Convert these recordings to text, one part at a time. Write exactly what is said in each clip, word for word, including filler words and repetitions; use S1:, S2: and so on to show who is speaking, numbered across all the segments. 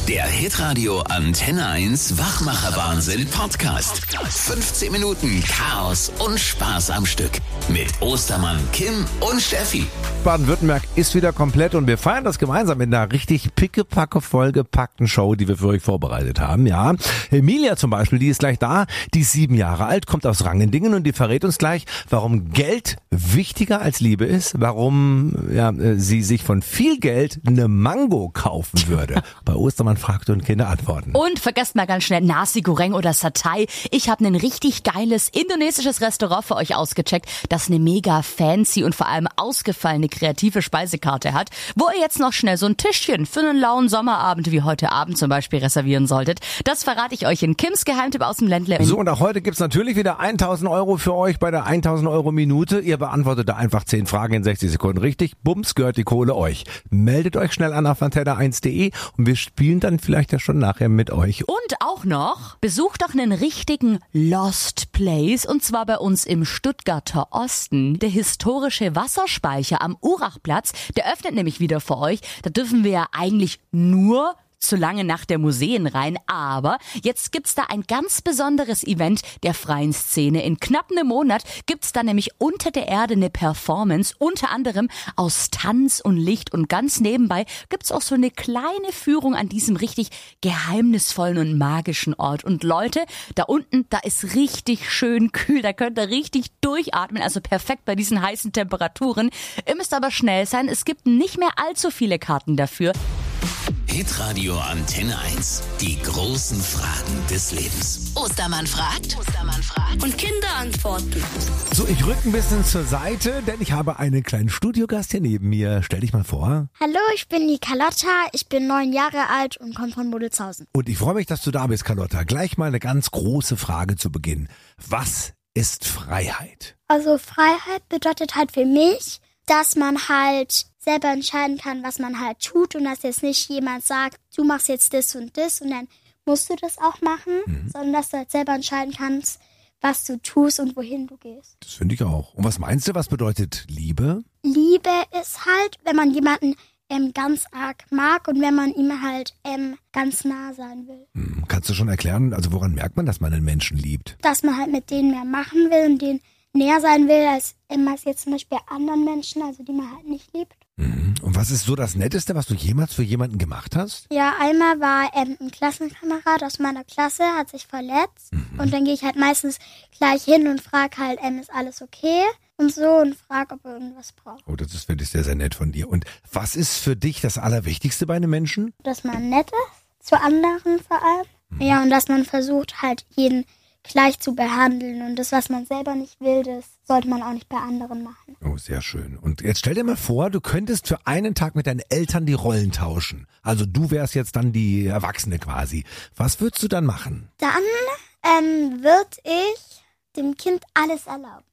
S1: Der Hitradio Antenne eins Wachmacher-Wahnsinn Podcast. fünfzehn Minuten Chaos und Spaß am Stück. Mit Ostermann, Kim und Steffi.
S2: Baden-Württemberg ist wieder komplett und wir feiern das gemeinsam mit einer richtig pickepacke vollgepackten Show, die wir für euch vorbereitet haben. Ja, Emilia zum Beispiel, die ist gleich da, die ist sieben Jahre alt, kommt aus Rangendingen und die verrät uns gleich, warum Geld wichtiger als Liebe ist, warum ja, sie sich von viel Geld eine Mango kaufen würde. Bei Ostermann fragt und Kinder antworten.
S3: Und vergesst mal ganz schnell Nasi Goreng oder Satay. Ich habe ein richtig geiles indonesisches Restaurant für euch ausgecheckt, das eine mega fancy und vor allem ausgefallene kreative Speisekarte hat, wo ihr jetzt noch schnell so ein Tischchen für einen lauen Sommerabend wie heute Abend zum Beispiel reservieren solltet. Das verrate ich euch in Kims Geheimtipp aus dem Ländle.
S2: So, und auch heute gibt's natürlich wieder tausend Euro für euch bei der tausend Euro Minute. Ihr beantwortet da einfach zehn Fragen in sechzig Sekunden richtig. Bums, gehört die Kohle euch. Meldet euch schnell an auf antenne eins punkt de und wir spielen dann vielleicht ja schon nachher mit euch.
S3: Und auch noch, besucht doch einen richtigen Lost Place und zwar bei uns im Stuttgarter Osten. Der historische Wasserspeicher am Urachplatz, der öffnet nämlich wieder für euch. Da dürfen wir ja eigentlich nur zu lange nach der Museen rein, aber jetzt gibt's da ein ganz besonderes Event der freien Szene. In knapp einem Monat gibt's da nämlich unter der Erde eine Performance, unter anderem aus Tanz und Licht und ganz nebenbei gibt's auch so eine kleine Führung an diesem richtig geheimnisvollen und magischen Ort. Und Leute, da unten, da ist richtig schön kühl, da könnt ihr richtig durchatmen, also perfekt bei diesen heißen Temperaturen. Ihr müsst aber schnell sein, es gibt nicht mehr allzu viele Karten dafür.
S1: Hitradio Antenne eins. Die großen Fragen des Lebens.
S4: Ostermann fragt. Ostermann fragt. Und Kinder antworten.
S2: So, ich rück ein bisschen zur Seite, denn ich habe einen kleinen Studiogast hier neben mir. Stell dich mal vor.
S5: Hallo, ich bin die Carlotta, ich bin neun Jahre alt und komme von Bodelshausen.
S2: Und ich freue mich, dass du da bist, Carlotta. Gleich mal eine ganz große Frage zu Beginn. Was ist Freiheit?
S5: Also Freiheit bedeutet halt für mich, dass man halt selber entscheiden kann, was man halt tut und dass jetzt nicht jemand sagt, du machst jetzt das und das und dann musst du das auch machen, mhm. sondern dass du halt selber entscheiden kannst, was du tust und wohin du gehst.
S2: Das finde ich auch. Und was meinst du, was bedeutet Liebe?
S5: Liebe ist halt, wenn man jemanden ähm, ganz arg mag und wenn man ihm halt ähm, ganz nah sein will.
S2: Mhm. Kannst du schon erklären, also woran merkt man, dass man einen Menschen liebt?
S5: Dass man halt mit denen mehr machen will und denen näher sein will, als immer jetzt zum Beispiel anderen Menschen, also die man halt nicht liebt.
S2: Mhm. Und was ist so das Netteste, was du jemals für jemanden gemacht hast?
S5: Ja, einmal war ähm, ein Klassenkamerad aus meiner Klasse, hat sich verletzt. Mhm. Und dann gehe ich halt meistens gleich hin und frage halt, ähm, ist alles okay? Und so und frage, ob er irgendwas braucht.
S2: Oh, das ist wirklich sehr, sehr nett von dir. Und was ist für dich das Allerwichtigste bei einem Menschen?
S5: Dass man nett ist, zu anderen vor allem. Mhm. Ja, und dass man versucht halt jeden gleich zu behandeln und das, was man selber nicht will, das sollte man auch nicht bei anderen machen.
S2: Oh, sehr schön. Und jetzt stell dir mal vor, du könntest für einen Tag mit deinen Eltern die Rollen tauschen. Also du wärst jetzt dann die Erwachsene quasi. Was würdest du dann machen?
S5: Dann ähm, würde ich dem Kind alles erlauben.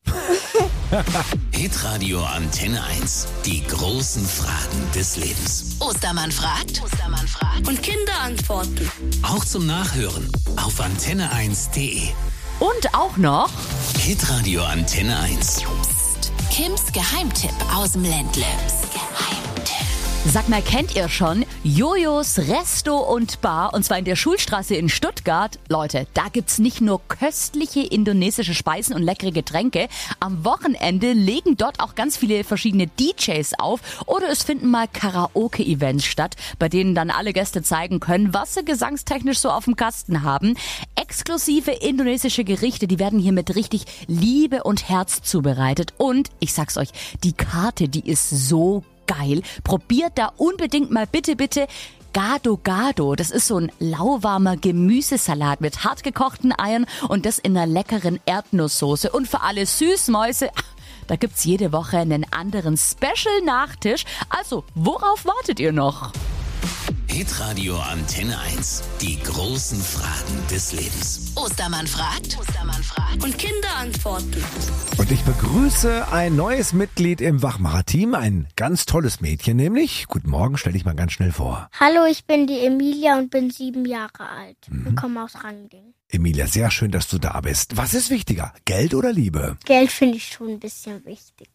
S1: Hitradio Antenne eins. Die großen Fragen des Lebens.
S4: Ostermann fragt. Ostermann fragt. Und Kinder antworten.
S1: Auch zum Nachhören auf antenne eins punkt de.
S3: Und auch noch
S1: Hitradio Antenne eins.
S4: Psst. Kims Geheimtipp aus dem Ländle. Geheimtipp.
S3: Sag mal, kennt ihr schon Jojos Resto und Bar und zwar in der Schulstraße in Stuttgart? Leute, da gibt's nicht nur köstliche indonesische Speisen und leckere Getränke. Am Wochenende legen dort auch ganz viele verschiedene D Js auf oder es finden mal Karaoke-Events statt, bei denen dann alle Gäste zeigen können, was sie gesangstechnisch so auf dem Kasten haben. Exklusive indonesische Gerichte, die werden hier mit richtig Liebe und Herz zubereitet und ich sag's euch, die Karte, die ist so geil. Probiert da unbedingt mal bitte, bitte Gado Gado. Das ist so ein lauwarmer Gemüsesalat mit hart gekochten Eiern und das in einer leckeren Erdnusssoße. Und für alle Süßmäuse, da gibt's jede Woche einen anderen Special-Nachtisch. Also, worauf wartet ihr noch?
S1: Hitradio Antenne eins. Die großen Fragen des Lebens.
S4: Ostermann fragt. Ostermann fragt. Und Kinder antworten.
S2: Und ich begrüße ein neues Mitglied im Wachmacher-Team, ein ganz tolles Mädchen nämlich. Guten Morgen, stell dich mal ganz schnell vor.
S5: Hallo, ich bin die Emilia und bin sieben Jahre alt
S2: Mhm.
S5: und komme aus Rangendingen.
S2: Emilia, sehr schön, dass du da bist. Was ist wichtiger, Geld oder Liebe?
S5: Geld finde ich schon ein bisschen wichtiger.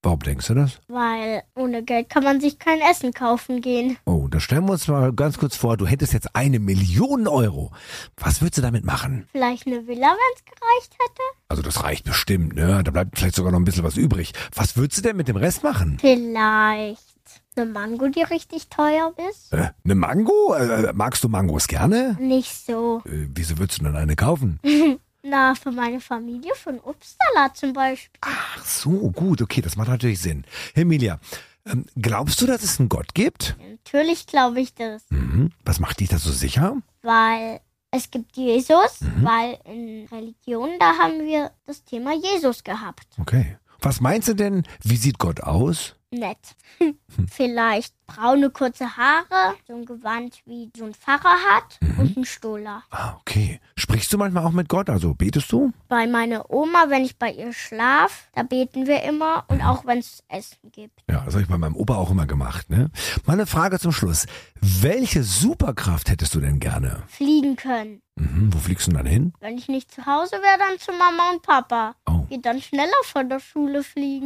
S2: Warum denkst du das?
S5: Weil ohne Geld kann man sich kein Essen kaufen gehen.
S2: Oh, da stellen wir uns mal ganz kurz vor, du hättest jetzt eine Million Euro. Was würdest du damit machen?
S5: Vielleicht eine Villa, wenn es gereicht hätte.
S2: Also das reicht bestimmt, ne? Da bleibt vielleicht sogar noch ein bisschen was übrig. Was würdest du denn mit dem Rest machen?
S5: Vielleicht eine Mango, die richtig teuer ist.
S2: Äh, eine Mango? Äh, magst du Mangos gerne?
S5: Nicht so.
S2: Äh, wieso würdest du denn eine kaufen?
S5: Na, für meine Familie, für einen Obstsalat zum Beispiel.
S2: Ach so, gut, okay, das macht natürlich Sinn. Emilia, ähm, glaubst du, dass es einen Gott gibt?
S5: Natürlich glaube ich das.
S2: Mhm. Was macht dich da so sicher?
S5: Weil es gibt Jesus,
S2: Mhm.
S5: weil in Religion, da haben wir das Thema Jesus gehabt.
S2: Okay. Was meinst du denn, wie sieht Gott aus?
S5: Nett. Vielleicht braune, kurze Haare, so ein Gewand wie so ein Pfarrer hat und ein Stola.
S2: Ah, okay. Sprichst du manchmal auch mit Gott? Also betest du?
S5: Bei meiner Oma, wenn ich bei ihr schlaf, da beten wir immer und auch wenn es Essen gibt.
S2: Ja, das habe ich bei meinem Opa auch immer gemacht, ne? Mal eine Frage zum Schluss. Welche Superkraft hättest du denn gerne?
S5: Fliegen können.
S2: Mhm, wo fliegst du denn dann hin?
S5: Wenn ich nicht zu Hause wäre, dann zu Mama und Papa.
S2: Oh.
S5: Geht dann schneller von der Schule fliegen.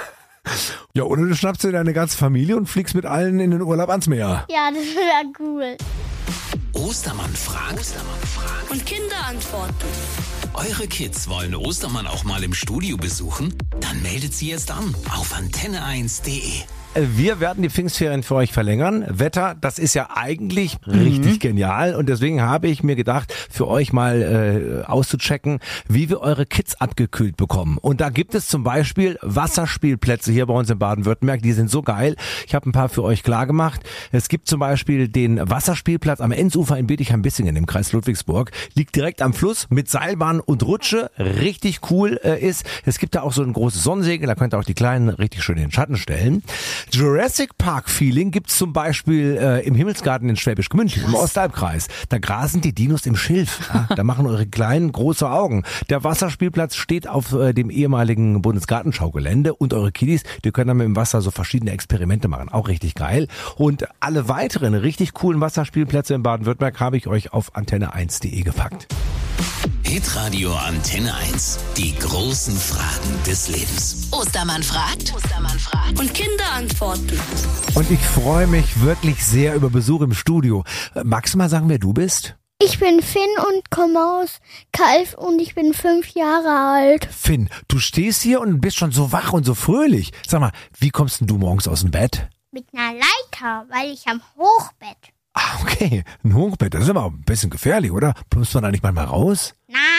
S2: Ja, oder du schnappst dir deine ganze Familie und fliegst mit allen in den Urlaub ans Meer.
S5: Ja, das wäre cool.
S1: Ostermann fragt. Ostermann fragt.
S4: Und Kinder antworten.
S1: Eure Kids wollen Ostermann auch mal im Studio besuchen? Dann meldet sie jetzt an auf antenne eins punkt de.
S2: Wir werden die Pfingstferien für euch verlängern. Wetter, das ist ja eigentlich richtig genial. Und deswegen habe ich mir gedacht, für euch mal äh, auszuchecken, wie wir eure Kids abgekühlt bekommen. Und da gibt es zum Beispiel Wasserspielplätze hier bei uns in Baden-Württemberg. Die sind so geil. Ich habe ein paar für euch klar gemacht. Es gibt zum Beispiel den Wasserspielplatz am Enzufer in Bietigheim-Bissingen im Kreis Ludwigsburg. Liegt direkt am Fluss mit Seilbahn und Rutsche. Richtig cool äh, ist. Es gibt da auch so ein großes Sonnensegel. Da könnt ihr auch die Kleinen richtig schön in den Schatten stellen. Jurassic Park Feeling gibt's zum Beispiel äh, im Himmelsgarten in Schwäbisch Gmünd, im Ostalbkreis. Da grasen die Dinos im Schilf. Ja, da machen eure Kleinen große Augen. Der Wasserspielplatz steht auf äh, dem ehemaligen Bundesgartenschaugelände und eure Kiddies, die können dann mit dem Wasser so verschiedene Experimente machen. Auch richtig geil. Und alle weiteren richtig coolen Wasserspielplätze in Baden-Württemberg habe ich euch auf antenne eins punkt de gepackt.
S1: Hitradio Antenne eins. Die großen Fragen des Lebens.
S4: Ostermann fragt. Ostermann fragt. Und Kinder antworten.
S2: Und ich freue mich wirklich sehr über Besuch im Studio. Äh, Magst du mal sagen, wer du bist?
S5: Ich bin Finn und komme aus Kalf und ich bin fünf Jahre alt.
S2: Finn, du stehst hier und bist schon so wach und so fröhlich. Sag mal, wie kommst denn du morgens aus dem Bett?
S5: Mit einer Leiter, weil ich am Hochbett.
S2: Ah, okay. Ein Hochbett, das ist aber ein bisschen gefährlich, oder? Plumpst man da nicht manchmal raus?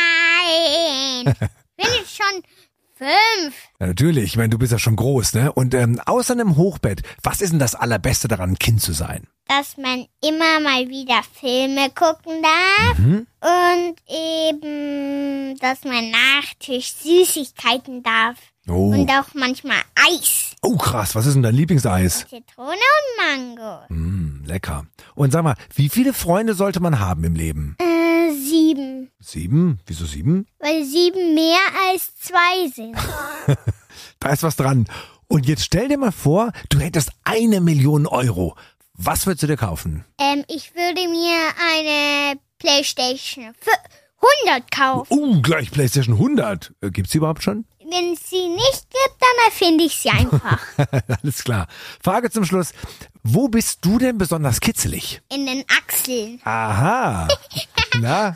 S5: Nein, bin ich schon fünf.
S2: Ja, natürlich. Ich meine, du bist ja schon groß, ne? Und ähm, außer einem Hochbett, was ist denn das Allerbeste daran, ein Kind zu sein?
S5: Dass man immer mal wieder Filme gucken darf
S2: Mhm.
S5: und eben, dass man Nachtisch Süßigkeiten darf
S2: Oh.
S5: und auch manchmal Eis.
S2: Oh, krass. Was ist denn dein Lieblingseis?
S5: Zitrone und Mango.
S2: Mm, lecker. Und sag mal, wie viele Freunde sollte man haben im Leben?
S5: Äh, sieben.
S2: Sieben? Wieso sieben?
S5: Weil sieben mehr als zwei sind.
S2: Da ist was dran. Und jetzt stell dir mal vor, du hättest eine Million Euro. Was würdest du dir kaufen?
S5: ähm, ich würde mir eine Playstation für hundert kaufen.
S2: Oh, gleich PlayStation hundert. Äh, Gibt's die überhaupt schon?
S5: Wenn es sie nicht gibt, dann erfinde ich sie einfach.
S2: Alles klar. Frage zum Schluss. Wo bist du denn besonders kitzelig?
S5: In den Achseln.
S2: Aha. Na?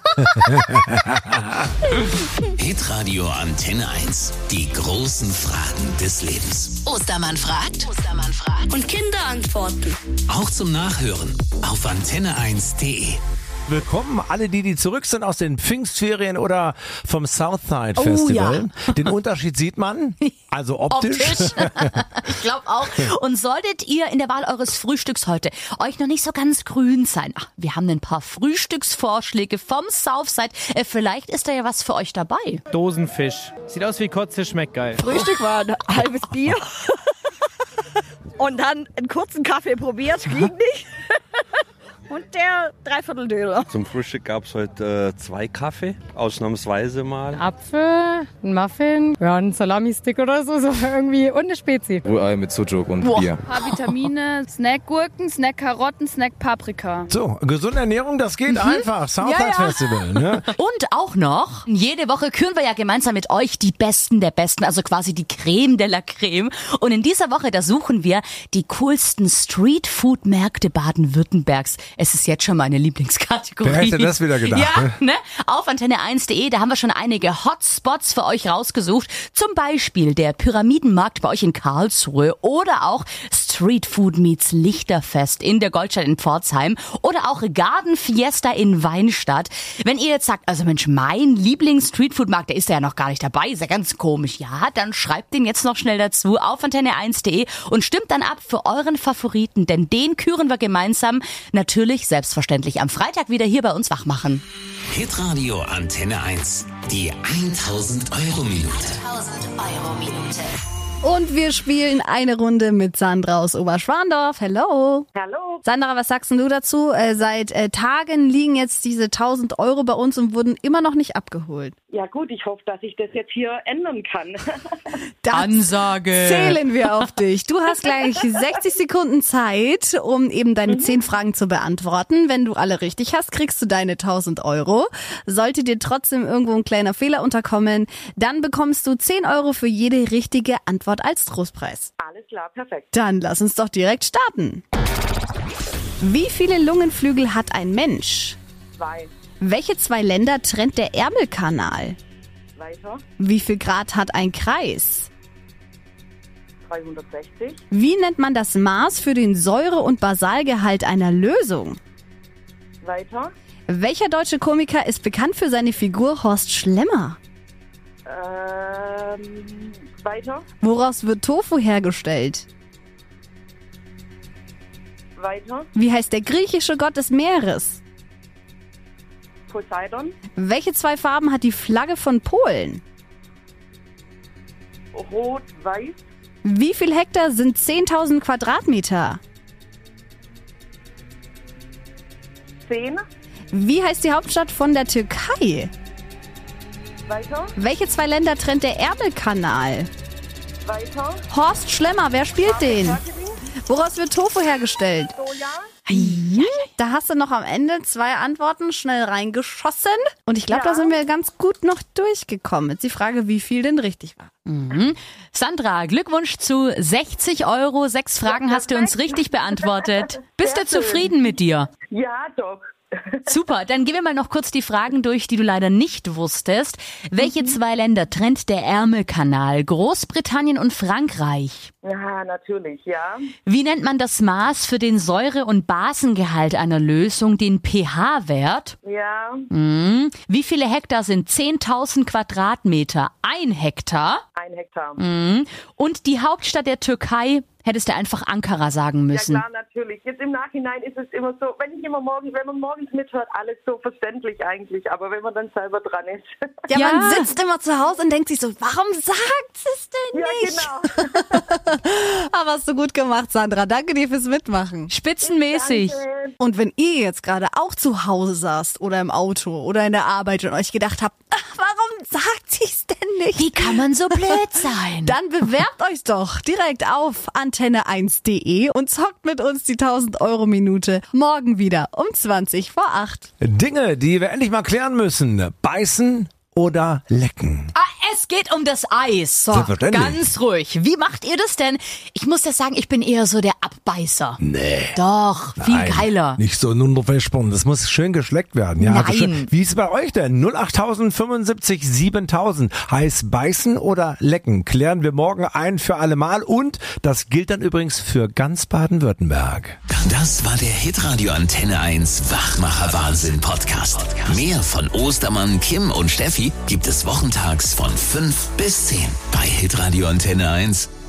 S1: Hitradio Antenne eins. Die großen Fragen des Lebens.
S4: Ostermann fragt. Ostermann fragt. Und Kinder antworten.
S1: Auch zum Nachhören auf antenne eins punkt de.
S2: Willkommen alle die, die zurück sind aus den Pfingstferien oder vom Southside
S3: Oh,
S2: Festival. Den Unterschied sieht man, also optisch.
S3: Optisch. Ich glaube auch. Und solltet ihr in der Wahl eures Frühstücks heute euch noch nicht so ganz grün sein, ach, wir haben ein paar Frühstücksvorschläge vom Southside. Äh, Vielleicht ist da ja was für euch dabei.
S6: Dosenfisch. Sieht aus wie Kotze, schmeckt geil.
S7: Frühstück war ein halbes Bier und dann einen kurzen Kaffee probiert, ging nicht. Und der dreiviertel Döner.
S8: Zum Frühstück gab es heute äh, zwei Kaffee, ausnahmsweise mal.
S9: Apfel, ein Muffin, ja, ein Salami-Stick oder so, so irgendwie und eine Spezi.
S10: Rührei mit Sujuk und
S7: Boah.
S10: Bier.
S11: Ein paar Vitamine, Snack-Gurken, Snack-Karotten, Snack-Paprika.
S2: So, gesunde Ernährung, das geht mhm. einfach. Southside
S3: ja, ja.
S2: Festival. Ne?
S3: Und auch noch, jede Woche küren wir ja gemeinsam mit euch die Besten der Besten, also quasi die Creme de la Creme. Und in dieser Woche, da suchen wir die coolsten Street-Food-Märkte Baden-Württembergs. Es ist jetzt schon meine Lieblingskategorie.
S2: Wer hätte das wieder gedacht?
S3: Ja,
S2: ne?
S3: ne? Auf antenne eins punkt de, da haben wir schon einige Hotspots für euch rausgesucht. Zum Beispiel der Pyramidenmarkt bei euch in Karlsruhe oder auch Street Food meets Lichterfest in der Goldstadt in Pforzheim oder auch Garden Fiesta in Weinstadt. Wenn ihr jetzt sagt, also Mensch, mein Lieblings-Streetfood-Markt, der ist ja noch gar nicht dabei, ist ja ganz komisch. Ja, dann schreibt den jetzt noch schnell dazu auf antenne eins punkt de und stimmt dann ab für euren Favoriten, denn den küren wir gemeinsam natürlich selbstverständlich am Freitag wieder hier bei uns wachmachen.
S1: Hitradio Antenne eins. Die tausend Euro Minute.
S4: tausend Euro Minute.
S7: Und wir spielen eine Runde mit Sandra aus Oberschwandorf. Hello.
S12: Hallo.
S7: Sandra, was sagst denn du dazu? Äh, seit äh, Tagen liegen jetzt diese tausend Euro bei uns und wurden immer noch nicht abgeholt.
S12: Ja gut, ich hoffe, dass ich das jetzt hier ändern kann.
S7: Das
S3: Ansage.
S7: Zählen wir auf dich. Du hast gleich sechzig Sekunden Zeit, um eben deine zehn Fragen zu beantworten. Wenn du alle richtig hast, kriegst du deine tausend Euro. Sollte dir trotzdem irgendwo ein kleiner Fehler unterkommen, dann bekommst du zehn Euro für jede richtige Antwort als Trostpreis.
S12: Alles klar, perfekt.
S7: Dann lass uns doch direkt starten. Wie viele Lungenflügel hat ein Mensch?
S12: Zwei.
S7: Welche zwei Länder trennt der Ärmelkanal?
S12: Weiter.
S7: Wie viel Grad hat ein Kreis?
S12: dreihundertsechzig.
S7: Wie nennt man das Maß für den Säure- und Basalgehalt einer Lösung?
S12: Weiter.
S7: Welcher deutsche Komiker ist bekannt für seine Figur Horst Schlemmer?
S12: Ähm, weiter.
S7: Woraus wird Tofu hergestellt?
S12: Weiter.
S7: Wie heißt der griechische Gott des Meeres?
S12: Poseidon.
S7: Welche zwei Farben hat die Flagge von Polen?
S12: Rot, weiß.
S7: Wie viel Hektar sind zehntausend Quadratmeter?
S12: Zehn.
S7: Wie heißt die Hauptstadt von der Türkei?
S12: Weiter.
S7: Welche zwei Länder trennt der Ärmelkanal?
S12: Weiter.
S7: Horst Schlemmer, wer spielt den?
S12: Fertigung.
S7: Woraus wird Tofu hergestellt?
S12: Soja.
S7: Ja, da hast du noch am Ende zwei Antworten schnell reingeschossen. Und ich glaube,
S12: Ja.
S7: da sind wir ganz gut noch durchgekommen. Jetzt die Frage, wie viel denn richtig war.
S3: Mhm. Sandra, Glückwunsch zu sechzig Euro. Sechs Fragen hast du uns richtig beantwortet. Bist
S12: Sehr
S3: du zufrieden mit dir?
S12: Ja, doch.
S3: Super, dann gehen wir mal noch kurz die Fragen durch, die du leider nicht wusstest. Welche zwei Länder trennt der Ärmelkanal? Großbritannien und Frankreich.
S12: Ja, natürlich, ja.
S3: Wie nennt man das Maß für den Säure- und Basengehalt einer Lösung, den pH-Wert?
S12: Ja.
S3: Hm. Wie viele Hektar sind zehntausend Quadratmeter? Ein Hektar.
S12: Ein Hektar.
S3: Hm. Und die Hauptstadt der Türkei, hättest du einfach Ankara sagen müssen.
S12: Ja klar, natürlich. Jetzt im Nachhinein ist es immer so, wenn ich immer morgens, wenn man morgens mithört, alles so verständlich eigentlich. Aber wenn man dann selber dran ist.
S7: Ja,
S3: Ja.
S7: man sitzt immer zu Hause und denkt sich so, warum sagt es denn
S12: Ja,
S7: nicht?
S12: genau.
S7: Aber hast du gut gemacht, Sandra. Danke dir fürs Mitmachen.
S3: Spitzenmäßig.
S12: Danke.
S7: Und wenn ihr jetzt gerade auch zu Hause saßt oder im Auto oder in der Arbeit und euch gedacht habt, ach, warum sagt sie's denn nicht?
S3: Wie kann man so blöd sein?
S7: Dann bewerbt euch doch direkt auf antenne eins punkt de und zockt mit uns die tausend Euro Minute morgen wieder um zwanzig vor acht.
S2: Dinge, die wir endlich mal klären müssen. Beißen oder lecken?
S3: Ah, es geht um das Eis. So,
S2: Selbstverständlich.
S3: ganz ruhig. Wie macht ihr das denn? Ich muss ja sagen, ich bin eher so der Abbeißer.
S2: Nee.
S3: Doch, viel
S2: Nein,
S3: geiler.
S2: Nicht so nur versponnen. Das muss schön geschleckt werden. Ja, also
S3: Nein.
S2: schön. Wie ist es bei euch denn? null acht fünfundsiebzig siebentausend. Heißt beißen oder lecken? Klären wir morgen ein für alle Mal. Und das gilt dann übrigens für ganz Baden-Württemberg.
S1: Das war der Hitradio Antenne eins Wachmacher Wahnsinn Podcast. Mehr von Ostermann, Kim und Steffi gibt es wochentags von fünf bis zehn bei Hitradio Antenne eins.